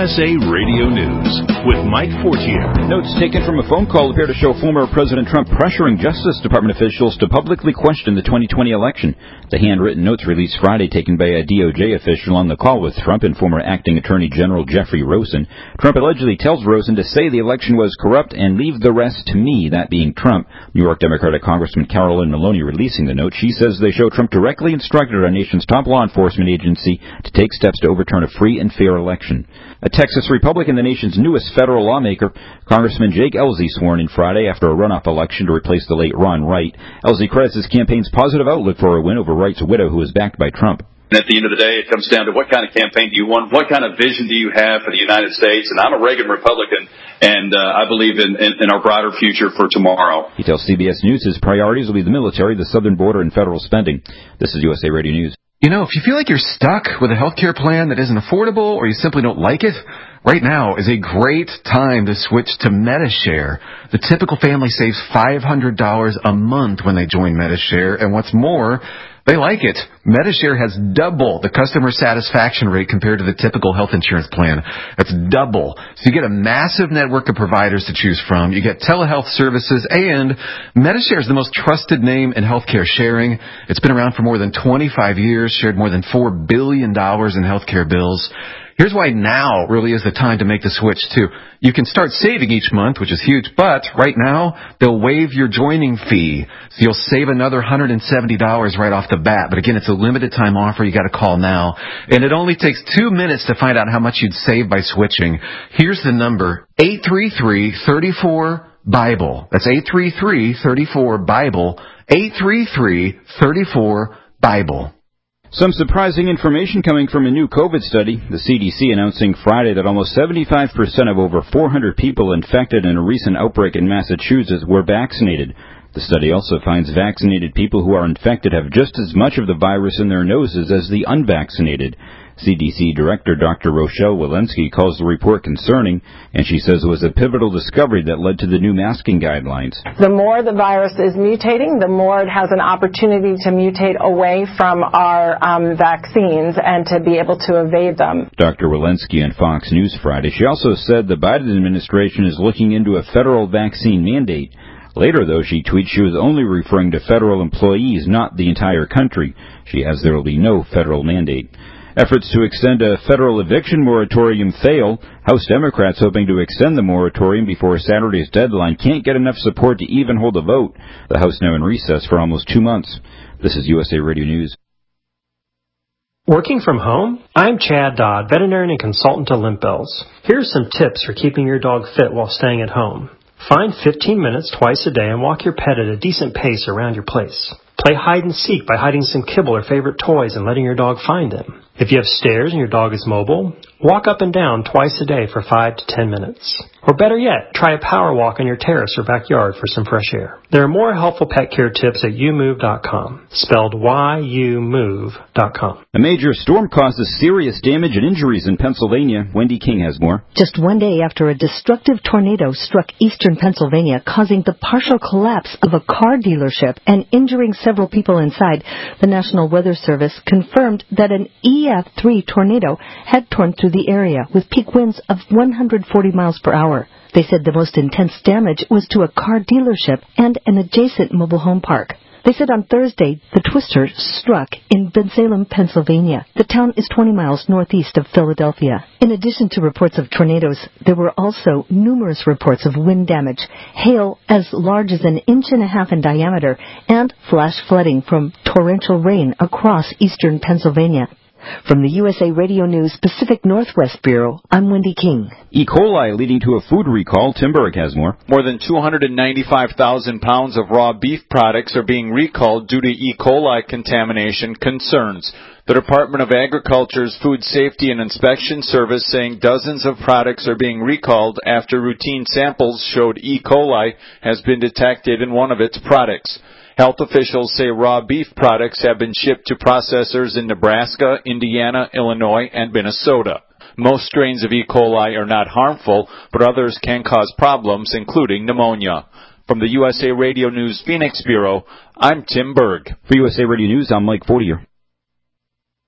USA Radio News with Mike Fortier. Notes taken from a phone call appear to show former President Trump pressuring Justice Department officials to publicly question the 2020 election. The handwritten notes released Friday taken by a DOJ official on the call with Trump and former acting Attorney General Jeffrey Rosen. Trump allegedly tells Rosen to say the election was corrupt and leave the rest to me, that being Trump. New York Democratic Congressman Carolyn Maloney releasing the note. She says they show Trump directly instructed our nation's top law enforcement agency to take steps to overturn a free and fair election. A Texas Republican, the nation's newest federal lawmaker, Congressman Jake Ellzey, sworn in Friday after a runoff election to replace the late Ron Wright. Ellzey credits his campaign's positive outlook for a win over Wright's widow, who is backed by Trump. At the end of the day, it comes down to what kind of campaign do you want, what kind of vision do you have for the United States, and I'm a Reagan Republican, and I believe in our brighter future for tomorrow. He tells CBS News his priorities will be the military, the southern border, and federal spending. This is USA Radio News. You know, if you feel like you're stuck with a health care plan that isn't affordable or you simply don't like it, right now is a great time to switch to Medi-Share. The typical family saves $500 a month when they join Medi-Share, and what's more, they like it. Medi-Share has double the customer satisfaction rate compared to the typical health insurance plan. That's double. So you get a massive network of providers to choose from. You get telehealth services, and Medi-Share is the most trusted name in healthcare sharing. It's been around for more than 25 years, shared more than $4 billion in healthcare bills. Here's why now really is the time to make the switch, too. You can start saving each month, which is huge, but right now, they'll waive your joining fee. So you'll save another $170 right off the bat. But again, it's a limited time offer. You got to call now. And it only takes 2 minutes to find out how much you'd save by switching. Here's the number, 833-34-BIBLE. That's 833-34-BIBLE, 833-34-BIBLE. Some surprising information coming from a new COVID study. The CDC announcing Friday that almost 75% of over 400 people infected in a recent outbreak in Massachusetts were vaccinated. The study also finds vaccinated people who are infected have just as much of the virus in their noses as the unvaccinated. CDC Director Dr. Rochelle Walensky calls the report concerning, and she says it was a pivotal discovery that led to the new masking guidelines. The more the virus is mutating, the more it has an opportunity to mutate away from our vaccines and to be able to evade them. Dr. Walensky on Fox News Friday. She also said the Biden administration is looking into a federal vaccine mandate. Later, though, she tweeted she was only referring to federal employees, not the entire country. She adds there will be no federal mandate. Efforts to extend a federal eviction moratorium fail. House Democrats hoping to extend the moratorium before Saturday's deadline can't get enough support to even hold a vote. The House now in recess for almost 2 months. This is USA Radio News. Working from home? I'm Chad Dodd, veterinarian and consultant to Limp Bells. Here are some tips for keeping your dog fit while staying at home. Find 15 minutes twice a day and walk your pet at a decent pace around your place. Play hide and seek by hiding some kibble or favorite toys and letting your dog find them. If you have stairs and your dog is mobile, walk up and down twice a day for 5 to 10 minutes. Or better yet, try a power walk on your terrace or backyard for some fresh air. There are more helpful pet care tips at youmove.com, spelled YOUMOVE.com. A major storm causes serious damage and injuries in Pennsylvania. Wendy King has more. Just one day after a destructive tornado struck eastern Pennsylvania, causing the partial collapse of a car dealership and injuring several people inside, the National Weather Service confirmed that an EF3 tornado had torn through the area with peak winds of 140 miles per hour. They said the most intense damage was to a car dealership and an adjacent mobile home park. They said on Thursday the twister struck in Bensalem, Pennsylvania. The town is 20 miles northeast of Philadelphia. In addition to reports of tornadoes, there were also numerous reports of wind damage, hail as large as 1.5 inches in diameter, and flash flooding from torrential rain across eastern Pennsylvania. From the USA Radio News Pacific Northwest Bureau, I'm Wendy King. E. coli leading to a food recall. Tim Berg has more. More than 295,000 pounds of raw beef products are being recalled due to E. coli contamination concerns. The Department of Agriculture's Food Safety and Inspection Service saying dozens of products are being recalled after routine samples showed E. coli has been detected in one of its products. Health officials say raw beef products have been shipped to processors in Nebraska, Indiana, Illinois, and Minnesota. Most strains of E. coli are not harmful, but others can cause problems, including pneumonia. From the USA Radio News Phoenix Bureau, I'm Tim Berg. For USA Radio News, I'm Mike Fortier.